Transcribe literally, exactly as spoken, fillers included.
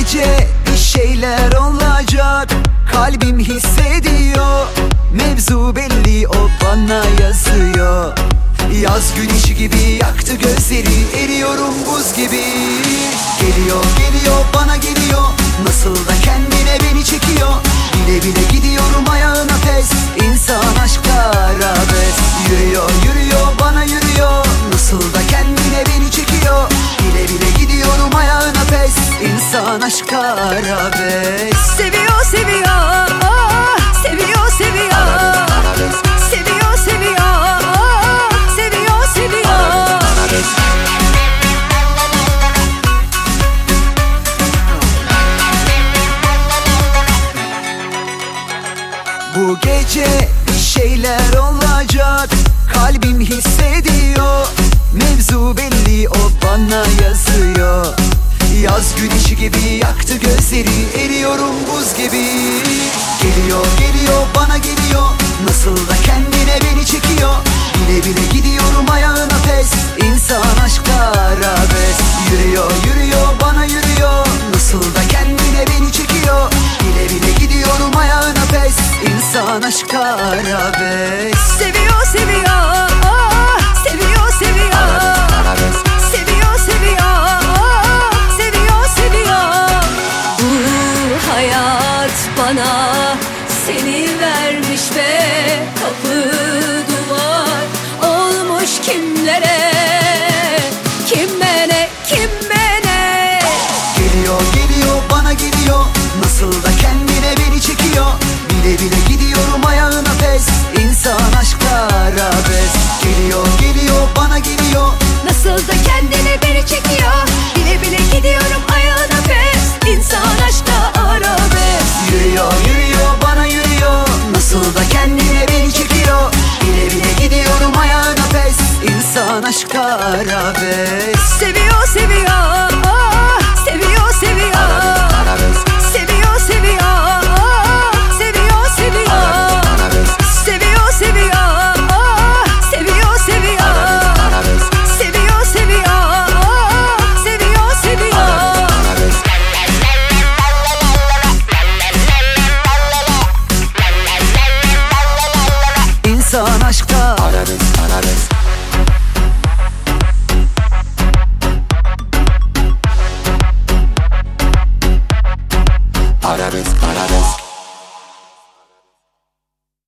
gece bir şeyler olacak, kalbim hissediyor. Mevzu belli, o bana yazıyor. Yaz güneşi gibi yaktı gözleri, eriyorum buz gibi. Geliyor geliyor bana geliyor, nasıl da kendine beni çekiyor. Bile bile gidiyorum ayağına pes, insan aşkta arabesk. Yürüyor yürüyor bana yürüyor, nasıl da kendine beni çekiyor. Bile bile gidiyorum ayağına pes, insan aşkta arabesk. Seviyor seviyor, seviyor seviyor, seviyor seviyor, seviyor seviyor. Bu gece bir şeyler olacak, kalbim hissediyor. Mevzu belli, o bana yazıyor. Yaz güneşi gibi yaktı gözleri, eriyorum buz gibi. Geliyor geliyor bana geliyor, nasıl da kendine beni çekiyor. Bile bile gidiyorum ayağına pes, insan aşkta arabesk. Yürüyor yürüyor bana yürüyor, nasıl da kendine beni çekiyor. Bile bile gidiyorum ayağına pes, insan aşkta arabesk. Seviyor seviyor, seviyor seviyor, seviyor seviyor, seviyor seviyor. Bu hayat bana seni vermiş ve kapı duvar olmuş kimlere, kime ne kime ne. Geliyor geliyor bana geliyor, nasıl da kendine beni çekiyor. Bile bile gidiyorum ayağına pes, insan aşkta arabesk. Geliyor geliyor bana geliyor, Nasıl da kendine beni çekiyor. Bile bile gidiyorum ayağına pes, insan aşkta arabesk. yürüyor yürüyor bana yürüyor, nasıl da kendine beni çekiyor. Bile bile gidiyorum ayağına pes, insan aşkta arabesk. Seviyor seviyor, seviyor seviyor, seviyor seviyor, seviyor seviyor, seviyor seviyor, seviyor seviyor, seviyor seviyor, seviyor seviyor. İnsan aşkta arabesk, arabesk. Arabesk, arabesk.